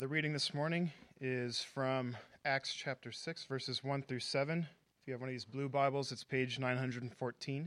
The reading this morning is from Acts chapter 6, verses 1 through 7. If you have one of these blue Bibles, it's page 914.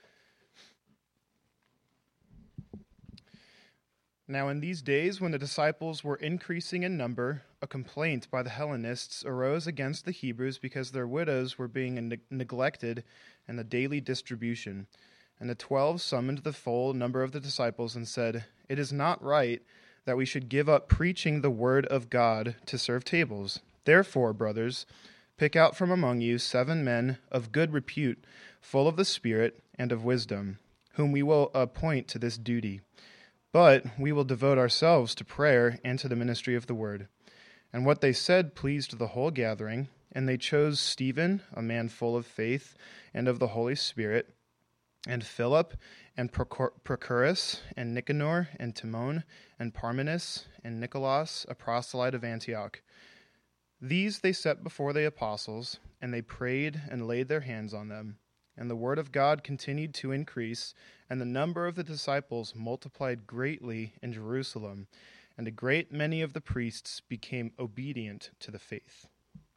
Now in these days, when the disciples were increasing in number, a complaint by the Hellenists arose against the Hebrews because their widows were being neglected in the daily distribution. And the 12 summoned the full number of the disciples and said, "It is not right that we should give up preaching the word of God to serve tables. Therefore, brothers, pick out from among you 7 men of good repute, full of the Spirit and of wisdom, whom we will appoint to this duty. But we will devote ourselves to prayer and to the ministry of the word." And what they said pleased the whole gathering, and they chose Stephen, a man full of faith and of the Holy Spirit, and Philip, and Prochorus, and Nicanor, and Timon, and Parmenas, and Nicholas, a proselyte of Antioch. These they set before the apostles, and they prayed and laid their hands on them. And the word of God continued to increase, and the number of the disciples multiplied greatly in Jerusalem, and a great many of the priests became obedient to the faith.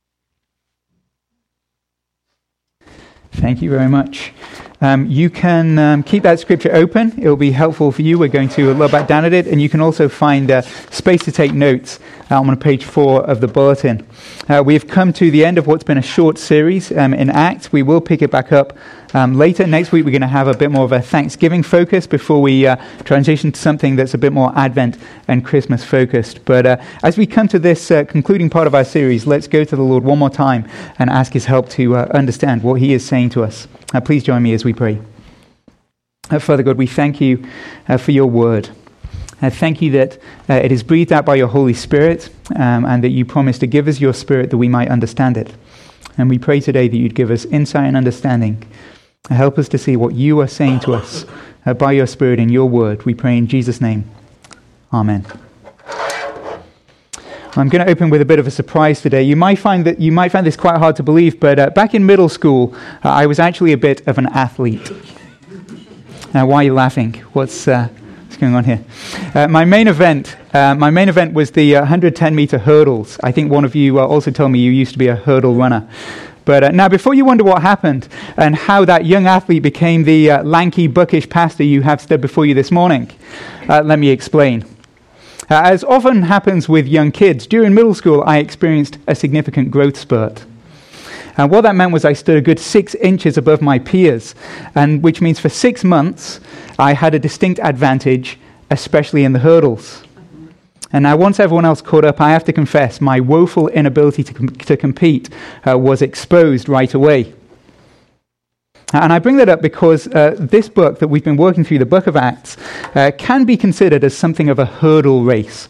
Thank you very much. You can keep that scripture open. It will be helpful for you. We're going to look back down at it, and you can also find space to take notes on page 4 of the bulletin. We've come to the end of what's been a short series in Acts. We will pick it back up later. Next week we're going to have a bit more of a Thanksgiving focus before we transition to something that's a bit more Advent and Christmas focused. But as we come to this concluding part of our series, let's go to the Lord one more time and ask His help to understand what He is saying to us. Please join me as we pray. Father God, we thank you for your word. Thank you that it is breathed out by your Holy Spirit and that you promise to give us your Spirit that we might understand it. And we pray today that you'd give us insight and understanding. Help us to see what you are saying to us by your Spirit in your word. We pray in Jesus' name. Amen. I'm going to open with a bit of a surprise today. You might find this quite hard to believe, but back in middle school, I was actually a bit of an athlete. Why are you laughing? What's going on here? My main event was the 110-meter hurdles. I think one of you also told me you used to be a hurdle runner. But now, before you wonder what happened and how that young athlete became the lanky, buckish pastor you have stood before you this morning, let me explain. As often happens with young kids, during middle school I experienced a significant growth spurt. And what that meant was I stood a good 6 inches above my peers, and which means for 6 months I had a distinct advantage, especially in the hurdles. And now once everyone else caught up, I have to confess, my woeful inability to compete was exposed right away. And I bring that up because this book that we've been working through, the book of Acts, can be considered as something of a hurdle race.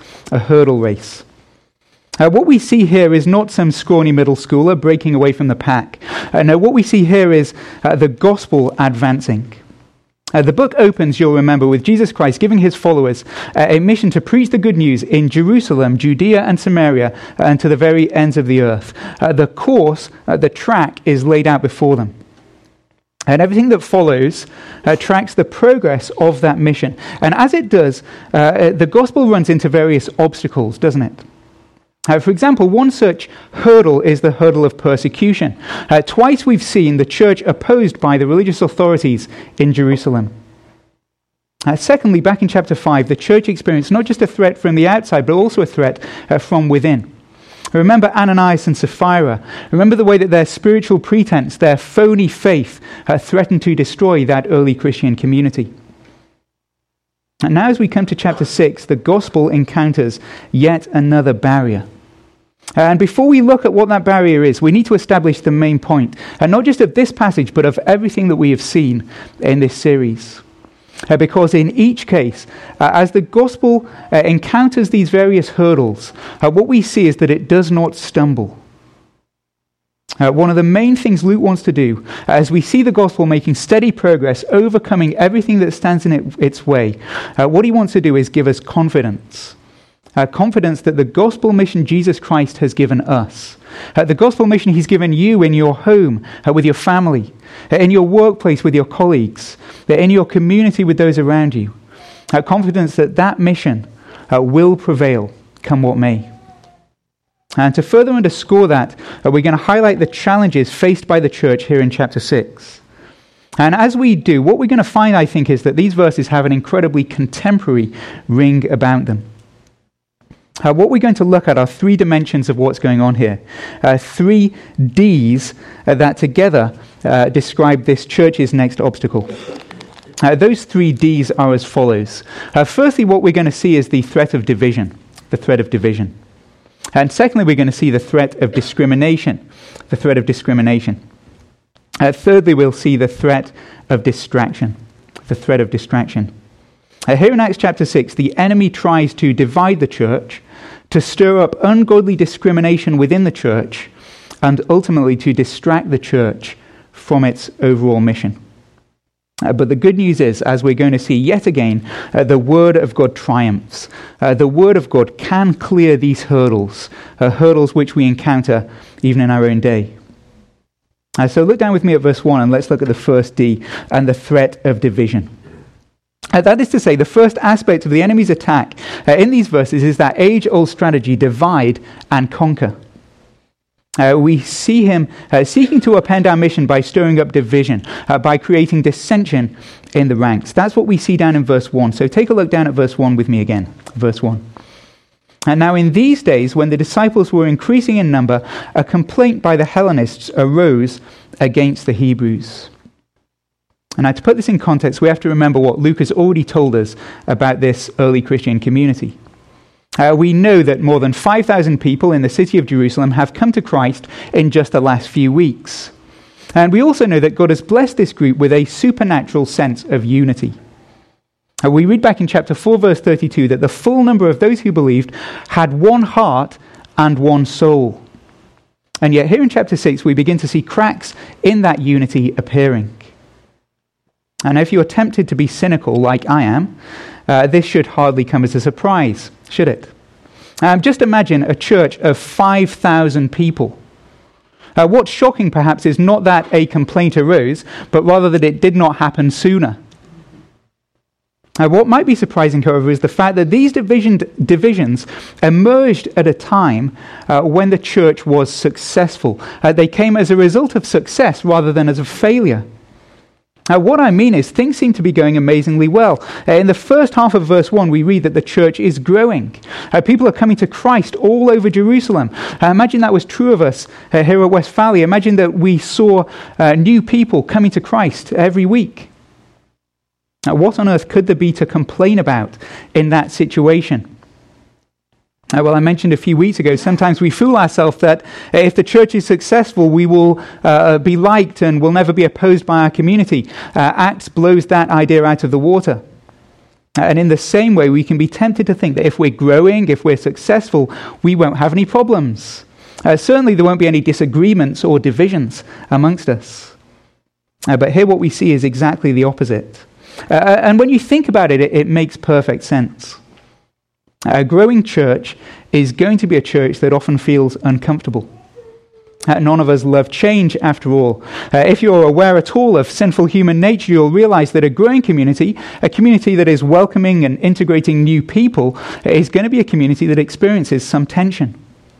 What we see here is not some scrawny middle schooler breaking away from the pack. No, what we see here is the gospel advancing. The book opens, you'll remember, with Jesus Christ giving his followers a mission to preach the good news in Jerusalem, Judea and Samaria, and to the very ends of the earth. The course, the track is laid out before them. And everything that follows tracks the progress of that mission. And as it does, the gospel runs into various obstacles, doesn't it? For example, one such hurdle is the hurdle of persecution. Twice we've seen the church opposed by the religious authorities in Jerusalem. Secondly, back in chapter 5, the church experienced not just a threat from the outside, but also a threat from within. Remember Ananias and Sapphira. Remember the way that their spiritual pretense, their phony faith, threatened to destroy that early Christian community. And now as we come to chapter 6, the gospel encounters yet another barrier. And before we look at what that barrier is, we need to establish the main point, and not just of this passage, but of everything that we have seen in this series. Because in each case, as the gospel encounters these various hurdles, what we see is that it does not stumble. One of the main things Luke wants to do, as we see the gospel making steady progress, overcoming everything that stands in its way, what he wants to do is give us confidence. Confidence that the gospel mission Jesus Christ has given us, the gospel mission he's given you in your home, with your family, in your workplace with your colleagues, in your community with those around you, confidence that that mission will prevail, come what may. And to further underscore that, we're going to highlight the challenges faced by the church here in chapter 6. And as we do, what we're going to find, I think, is that these verses have an incredibly contemporary ring about them. What we're going to look at are three dimensions of what's going on here. Three Ds that together describe this church's next obstacle. Those three Ds are as follows. Firstly, what we're going to see is the threat of division. The threat of division. And secondly, we're going to see the threat of discrimination. The threat of discrimination. Thirdly, we'll see the threat of distraction. The threat of distraction. Here in Acts chapter 6, the enemy tries to divide the church, to stir up ungodly discrimination within the church, and ultimately to distract the church from its overall mission. But the good news is, as we're going to see yet again, the Word of God triumphs. The Word of God can clear these hurdles, hurdles which we encounter even in our own day. So look down with me at verse 1 and let's look at the first D, and the threat of division. That is to say, the first aspect of the enemy's attack in these verses is that age-old strategy, divide and conquer. We see him seeking to upend our mission by stirring up division, by creating dissension in the ranks. That's what we see down in verse 1. So take a look down at verse 1 with me again. Verse 1. And now in these days, when the disciples were increasing in number, a complaint by the Hellenists arose against the Hebrews. And now to put this in context, we have to remember what Luke has already told us about this early Christian community. We know that more than 5,000 people in the city of Jerusalem have come to Christ in just the last few weeks. And we also know that God has blessed this group with a supernatural sense of unity. We read back in chapter 4, verse 32, that the full number of those who believed had one heart and one soul. And yet here in chapter 6, we begin to see cracks in that unity appearing. And if you're tempted to be cynical like I am, this should hardly come as a surprise, should it? Just imagine a church of 5,000 people. What's shocking, perhaps, is not that a complaint arose, but rather that it did not happen sooner. What might be surprising, however, is the fact that these divisions emerged at a time when the church was successful. They came as a result of success rather than as a failure. What I mean is things seem to be going amazingly well. In the first half of verse 1, we read that the church is growing. People are coming to Christ all over Jerusalem. Imagine that was true of us here at West Valley. Imagine that we saw new people coming to Christ every week. What on earth could there be to complain about in that situation? Well, I mentioned a few weeks ago, sometimes we fool ourselves that if the church is successful, we will be liked and will never be opposed by our community. Acts blows that idea out of the water. And in the same way, we can be tempted to think that if we're growing, if we're successful, we won't have any problems. Certainly there won't be any disagreements or divisions amongst us. But here what we see is exactly the opposite. And when you think about it, it makes perfect sense. A growing church is going to be a church that often feels uncomfortable. None of us love change, after all. If you're aware at all of sinful human nature, you'll realize that a growing community, a community that is welcoming and integrating new people, is going to be a community that experiences some tension.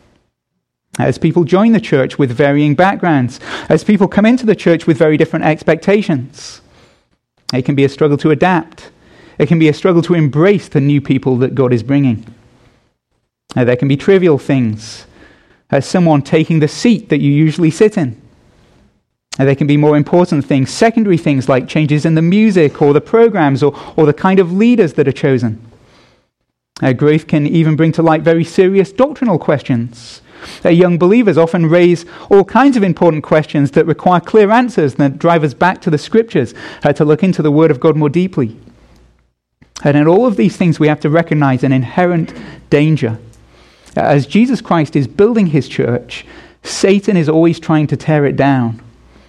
As people join the church with varying backgrounds, as people come into the church with very different expectations, it can be a struggle to adapt. It can be a struggle to embrace the new people that God is bringing. There can be trivial things, as someone taking the seat that you usually sit in. There can be more important things, secondary things like changes in the music or the programs or the kind of leaders that are chosen. Growth can even bring to light very serious doctrinal questions. Young believers often raise all kinds of important questions that require clear answers that drive us back to the Scriptures to look into the Word of God more deeply. And in all of these things, we have to recognize an inherent danger. As Jesus Christ is building his church, Satan is always trying to tear it down.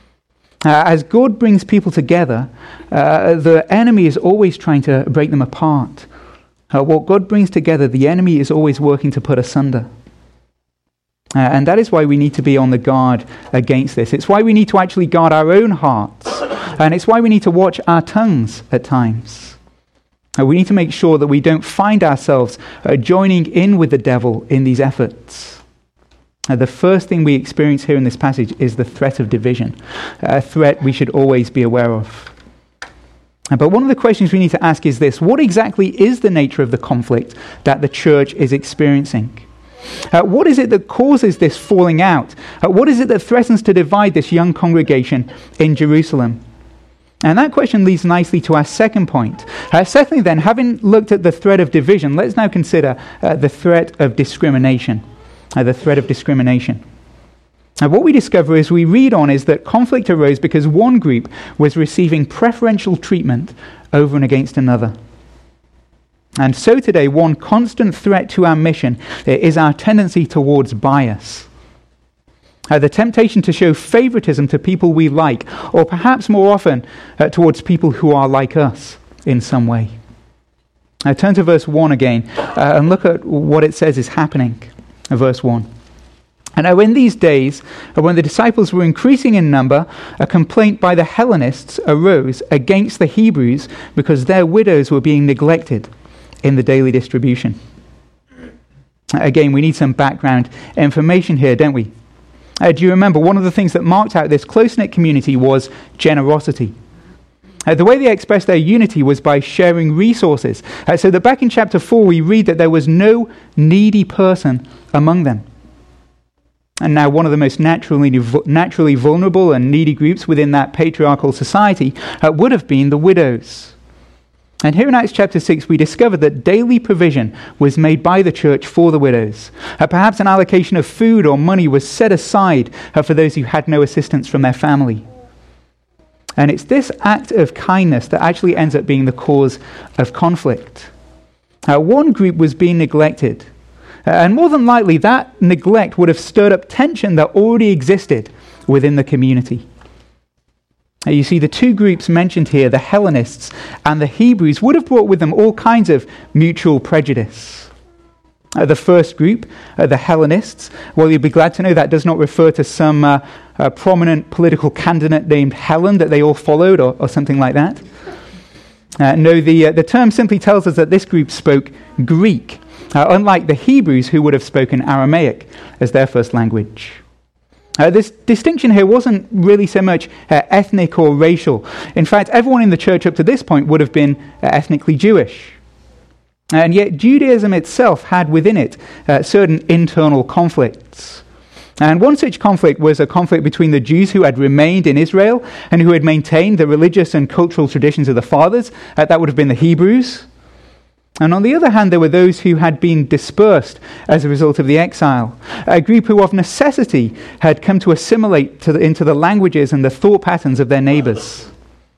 As God brings people together, the enemy is always trying to break them apart. What God brings together, the enemy is always working to put asunder. And that is why we need to be on the guard against this. It's why we need to actually guard our own hearts. And it's why we need to watch our tongues at times. We need to make sure that we don't find ourselves joining in with the devil in these efforts. The first thing we experience here in this passage is the threat of division, a threat we should always be aware of. But one of the questions we need to ask is this: what exactly is the nature of the conflict that the church is experiencing? What is it that causes this falling out? What is it that threatens to divide this young congregation in Jerusalem? And that question leads nicely to our second point. Secondly then, having looked at the threat of division, let's now consider the threat of discrimination. The threat of discrimination. And what we discover as we read on is that conflict arose because one group was receiving preferential treatment over and against another. And so today, one constant threat to our mission is our tendency towards bias. The temptation to show favoritism to people we like, or perhaps more often towards people who are like us in some way. Turn to verse 1 again and look at what it says is happening. Verse 1. And now in these days, when the disciples were increasing in number, a complaint by the Hellenists arose against the Hebrews because their widows were being neglected in the daily distribution. Again, we need some background information here, don't we? Do you remember one of the things that marked out this close-knit community was generosity? The way they expressed their unity was by sharing resources. So that back in chapter 4 we read that there was no needy person among them. And now one of the most naturally vulnerable and needy groups within that patriarchal society would have been the widows. And here in Acts chapter 6 we discover that daily provision was made by the church for the widows. Perhaps an allocation of food or money was set aside for those who had no assistance from their family. And it's this act of kindness that actually ends up being the cause of conflict. One group was being neglected. And more than likely, that neglect would have stirred up tension that already existed within the community. You see, the two groups mentioned here, the Hellenists and the Hebrews, would have brought with them all kinds of mutual prejudice. The first group, the Hellenists, well, you'll be glad to know that does not refer to some prominent political candidate named Helen that they all followed or something like that. No, the term simply tells us that this group spoke Greek, unlike the Hebrews who would have spoken Aramaic as their first language. This distinction here wasn't really so much ethnic or racial. In fact, everyone in the church up to this point would have been ethnically Jewish. And yet Judaism itself had within it certain internal conflicts. And one such conflict was a conflict between the Jews who had remained in Israel and who had maintained the religious and cultural traditions of the fathers. That would have been the Hebrews. And on the other hand, there were those who had been dispersed as a result of the exile, a group who of necessity had come to assimilate into the languages and the thought patterns of their neighbors.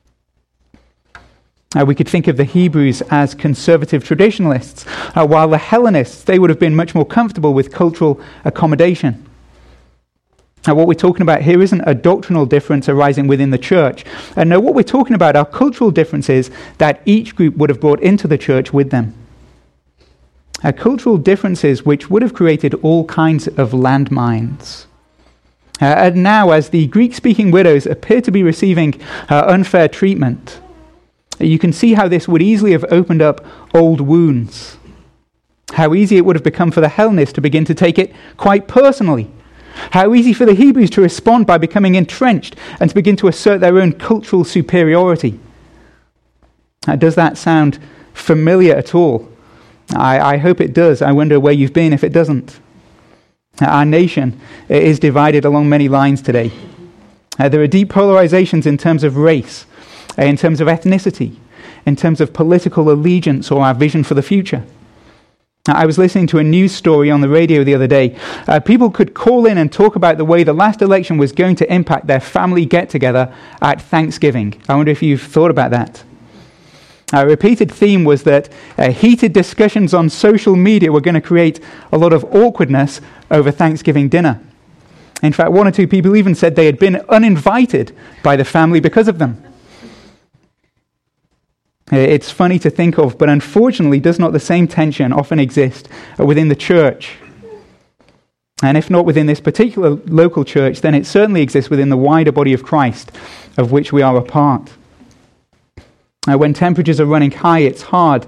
We could think of the Hebrews as conservative traditionalists, while the Hellenists, they would have been much more comfortable with cultural accommodation. Now, what we're talking about here isn't a doctrinal difference arising within the church. And no, what we're talking about are cultural differences that each group would have brought into the church with them. Cultural differences which would have created all kinds of landmines. And now, as the Greek-speaking widows appear to be receiving unfair treatment, you can see how this would easily have opened up old wounds. How easy it would have become for the Hellenists to begin to take it quite personally. How easy for the Hebrews to respond by becoming entrenched and to begin to assert their own cultural superiority. Does that sound familiar at all? I hope it does. I wonder where you've been if it doesn't. Our nation is divided along many lines today. There are deep polarizations in terms of race, in terms of ethnicity, in terms of political allegiance or our vision for the future. I was listening to a news story on the radio the other day. People could call in and talk about the way the last election was going to impact their family get-together at Thanksgiving. I wonder if you've thought about that. A repeated theme was that heated discussions on social media were going to create a lot of awkwardness over Thanksgiving dinner. In fact, one or two people even said they had been uninvited by the family because of them. It's funny to think of, but unfortunately does not the same tension often exist within the church? And if not within this particular local church, then it certainly exists within the wider body of Christ, of which we are a part. When temperatures are running high, it's hard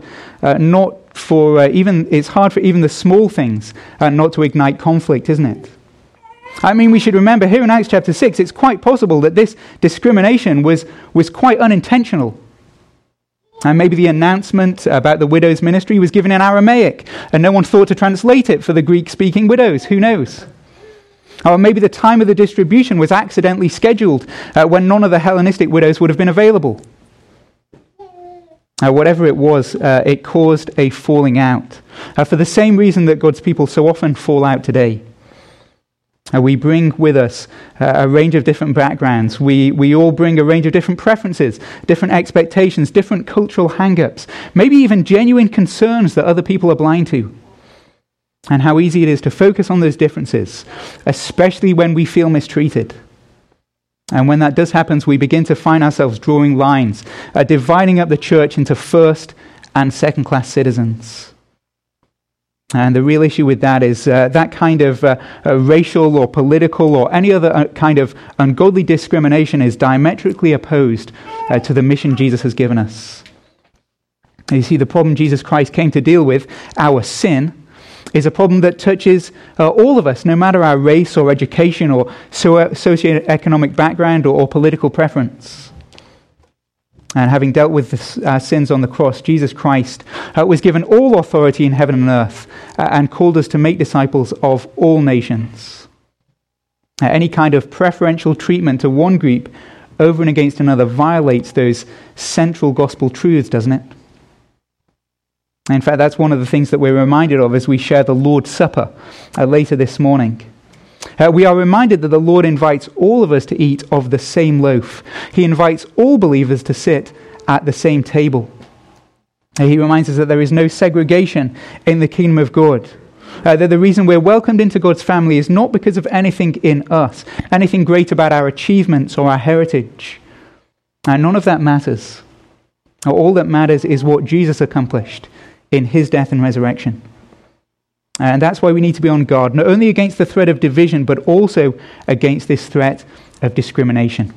it's hard for even the small things not to ignite conflict, isn't it? I mean, we should remember here in Acts chapter 6, it's quite possible that this discrimination was quite unintentional. And maybe the announcement about the widow's ministry was given in Aramaic, and no one thought to translate it for the Greek-speaking widows. Who knows? Or maybe the time of the distribution was accidentally scheduled when none of the Hellenistic widows would have been available. Whatever it was, it caused a falling out. For the same reason that God's people so often fall out today. We bring with us a range of different backgrounds. We all bring a range of different preferences, different expectations, different cultural hang-ups, maybe even genuine concerns that other people are blind to. And how easy it is to focus on those differences, especially when we feel mistreated. And when that does happen, we begin to find ourselves drawing lines, dividing up the church into first and second-class citizens. And the real issue with that is that kind of racial or political or any other kind of ungodly discrimination is diametrically opposed to the mission Jesus has given us. You see, the problem Jesus Christ came to deal with, our sin, is a problem that touches all of us, no matter our race or education or socioeconomic background or political preference. And having dealt with our sins on the cross, Jesus Christ was given all authority in heaven and earth and called us to make disciples of all nations. Any kind of preferential treatment to one group over and against another violates those central gospel truths, doesn't it? In fact, that's one of the things that we're reminded of as we share the Lord's Supper later this morning. We are reminded that the Lord invites all of us to eat of the same loaf. He invites all believers to sit at the same table. He reminds us that there is no segregation in the kingdom of God. That the reason we're welcomed into God's family is not because of anything in us, anything great about our achievements or our heritage. And none of that matters. All that matters is what Jesus accomplished in his death and resurrection. And that's why we need to be on guard, not only against the threat of division, but also against this threat of discrimination.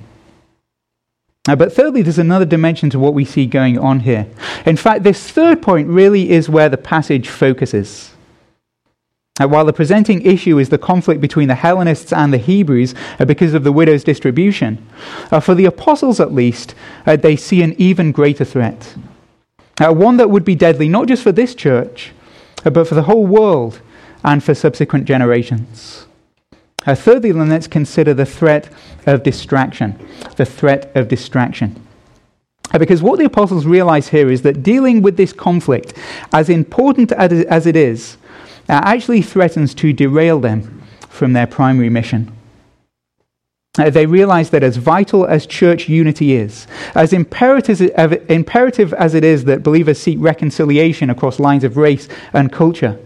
But thirdly, there's another dimension to what we see going on here. In fact, this third point really is where the passage focuses. While the presenting issue is the conflict between the Hellenists and the Hebrews because of the widow's distribution, for the apostles at least, they see an even greater threat. One that would be deadly not just for this church, but for the whole world and for subsequent generations. Thirdly, then, let's consider the threat of distraction. The threat of distraction. Because what the apostles realize here is that dealing with this conflict, as important as it is, actually threatens to derail them from their primary mission. They realize that as vital as church unity is, as imperative as it is that believers seek reconciliation across lines of race and culture,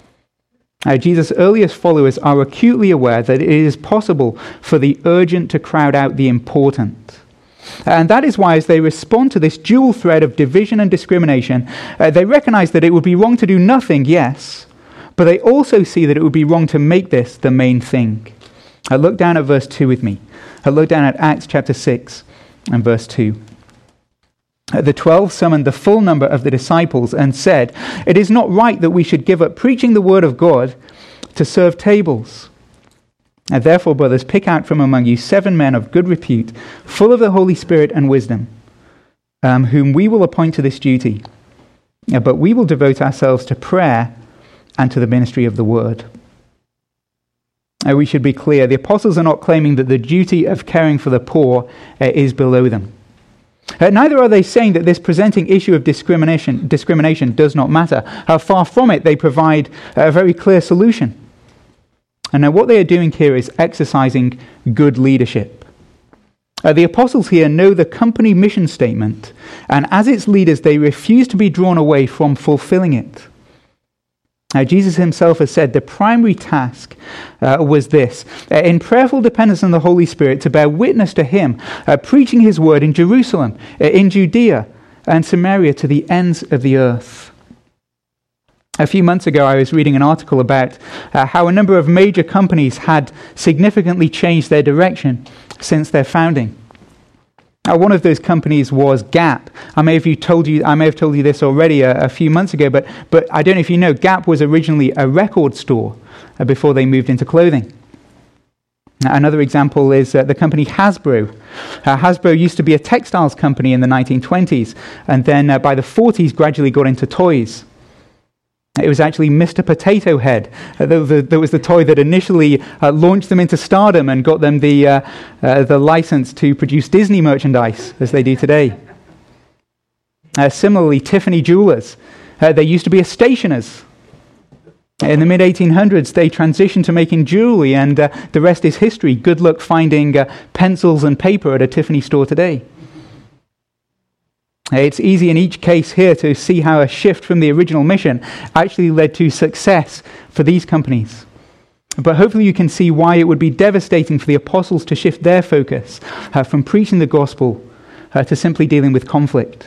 Jesus' earliest followers are acutely aware that it is possible for the urgent to crowd out the important. And that is why, as they respond to this dual threat of division and discrimination, they recognize that it would be wrong to do nothing, yes, but they also see that it would be wrong to make this the main thing. Look down at verse 2 with me. Look down at Acts chapter 6 and verse 2. The 12 summoned the full number of the disciples and said, "It is not right that we should give up preaching the word of God to serve tables. And therefore, brothers, pick out from among you 7 men of good repute, full of the Holy Spirit and wisdom, whom we will appoint to this duty. But we will devote ourselves to prayer and to the ministry of the word." We should be clear, the apostles are not claiming that the duty of caring for the poor is below them. Neither are they saying that this presenting issue of discrimination does not matter. Far from it, they provide a very clear solution. And now what they are doing here is exercising good leadership. The apostles here know the company mission statement, and as its leaders, they refuse to be drawn away from fulfilling it. Jesus himself has said the primary task was this: in prayerful dependence on the Holy Spirit, to bear witness to him, preaching his word in Jerusalem, in Judea, and Samaria to the ends of the earth. A few months ago, I was reading an article about how a number of major companies had significantly changed their direction since their founding. One of those companies was Gap. I may have told you this already a few months ago, but I don't know if you know, Gap was originally a record store before they moved into clothing. Another example is the company Hasbro. Hasbro used to be a textiles company in the 1920s, and then by the 40s gradually got into toys. It was actually Mr. Potato Head. That was the toy that initially launched them into stardom and got them the license to produce Disney merchandise, as they do today. Similarly, Tiffany Jewelers. They used to be a stationer's. In the mid-1800s, they transitioned to making jewelry, and the rest is history. Good luck finding pencils and paper at a Tiffany store today. It's easy in each case here to see how a shift from the original mission actually led to success for these companies. But hopefully you can see why it would be devastating for the apostles to shift their focus from preaching the gospel to simply dealing with conflict.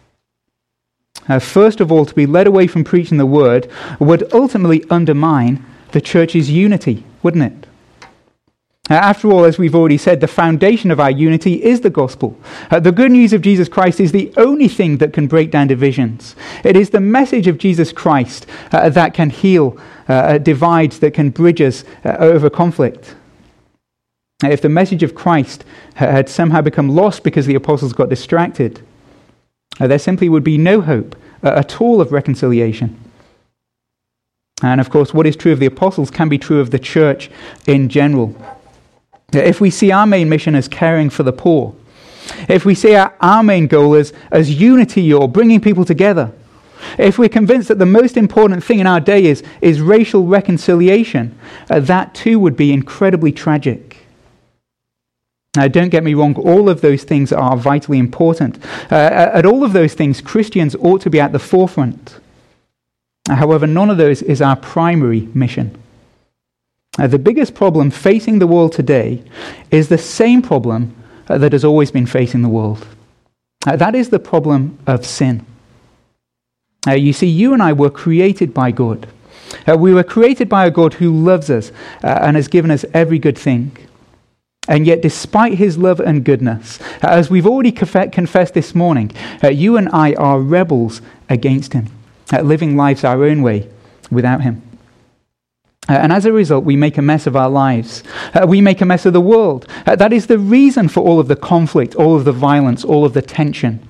First of all, to be led away from preaching the word would ultimately undermine the church's unity, wouldn't it? After all, as we've already said, the foundation of our unity is the gospel. The good news of Jesus Christ is the only thing that can break down divisions. It is the message of Jesus Christ that can heal divides, that can bridge us over conflict. If the message of Christ had somehow become lost because the apostles got distracted, there simply would be no hope at all of reconciliation. And of course, what is true of the apostles can be true of the church in general. If we see our main mission as caring for the poor, if we see our main goal as unity or bringing people together, if we're convinced that the most important thing in our day is racial reconciliation, that too would be incredibly tragic. Now, don't get me wrong, all of those things are vitally important. At all of those things, Christians ought to be at the forefront. However, none of those is our primary mission. The biggest problem facing the world today is the same problem that has always been facing the world. That is the problem of sin. You see, you and I were created by God. We were created by a God who loves us and has given us every good thing. And yet, despite his love and goodness, as we've already confessed this morning, you and I are rebels against him, living lives our own way without him. And as a result, we make a mess of our lives. We make a mess of the world. That is the reason for all of the conflict, all of the violence, all of the tension.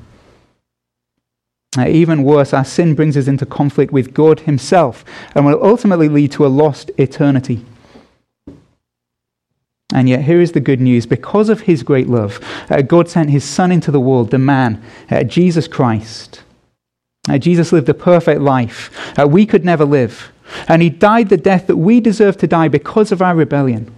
Even worse, our sin brings us into conflict with God himself and will ultimately lead to a lost eternity. And yet here is the good news. Because of his great love, God sent his Son into the world, the man, Jesus Christ. Jesus lived a perfect life we could never live. And he died the death that we deserve to die because of our rebellion.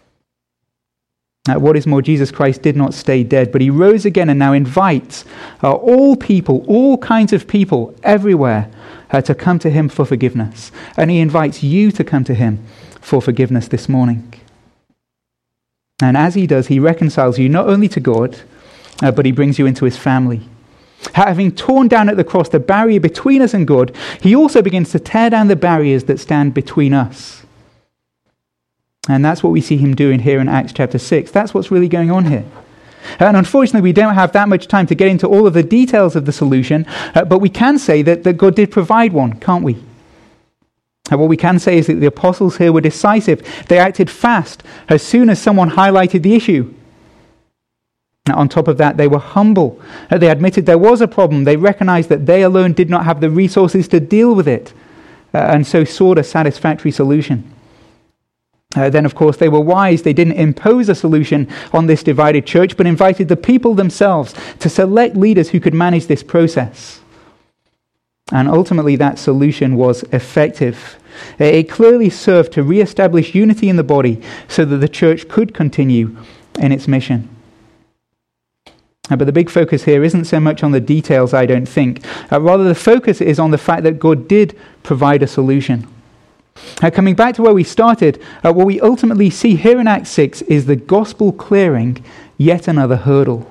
What is more, Jesus Christ did not stay dead, but he rose again and now invites all people, all kinds of people everywhere to come to him for forgiveness. And he invites you to come to him for forgiveness this morning. And as he does, he reconciles you not only to God, but he brings you into his family. Having torn down at the cross the barrier between us and God, he also begins to tear down the barriers that stand between us. And that's what we see him doing here in Acts chapter 6. That's what's really going on here. And unfortunately, we don't have that much time to get into all of the details of the solution, but we can say that God did provide one, can't we? And what we can say is that the apostles here were decisive. They acted fast as soon as someone highlighted the issue. Now, on top of that, they were humble. They admitted there was a problem. They recognized that they alone did not have the resources to deal with it, and so sought a satisfactory solution. Then, of course, they were wise. They didn't impose a solution on this divided church, but invited the people themselves to select leaders who could manage this process. And ultimately, that solution was effective. It clearly served to re-establish unity in the body so that the church could continue in its mission. But the big focus here isn't so much on the details, I don't think. Rather, the focus is on the fact that God did provide a solution. Coming back to where we started, what we ultimately see here in Acts 6 is the gospel clearing yet another hurdle.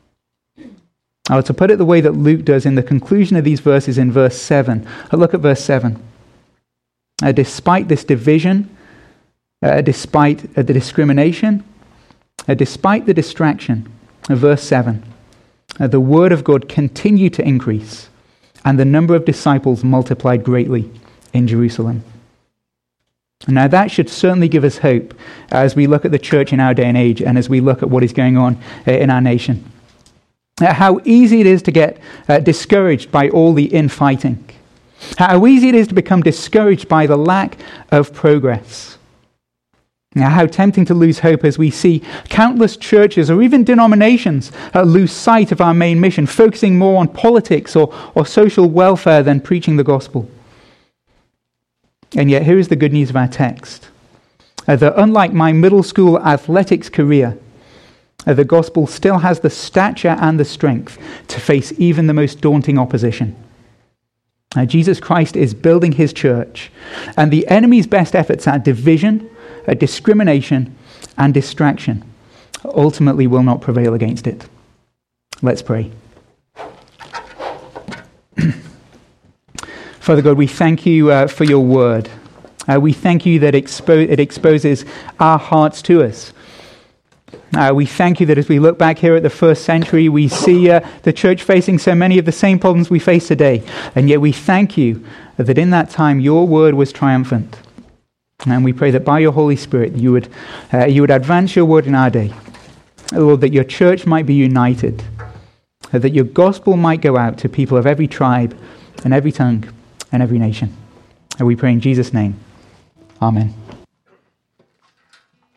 To put it the way that Luke does in the conclusion of these verses in verse 7, look at verse 7. Despite this division, despite the discrimination, despite the distraction, verse 7, the word of God continued to increase, and the number of disciples multiplied greatly in Jerusalem. Now that should certainly give us hope as we look at the church in our day and age and as we look at what is going on in our nation. How easy it is to get discouraged by all the infighting. How easy it is to become discouraged by the lack of progress. Now, how tempting to lose hope as we see countless churches or even denominations lose sight of our main mission, focusing more on politics or social welfare than preaching the gospel. And yet here is the good news of our text. That unlike my middle school athletics career, the gospel still has the stature and the strength to face even the most daunting opposition. Jesus Christ is building his church, and the enemy's best efforts at division, discrimination, and distraction ultimately will not prevail against it. Let's pray. Father God, we thank you for your word. We thank you that it exposes our hearts to us. We thank you that as we look back here at the first century, we see the church facing so many of the same problems we face today. And yet we thank you that in that time your word was triumphant. And we pray that by your Holy Spirit you would advance your word in our day. Lord, that your church might be united. That your gospel might go out to people of every tribe and every tongue and every nation. And we pray in Jesus' name. Amen.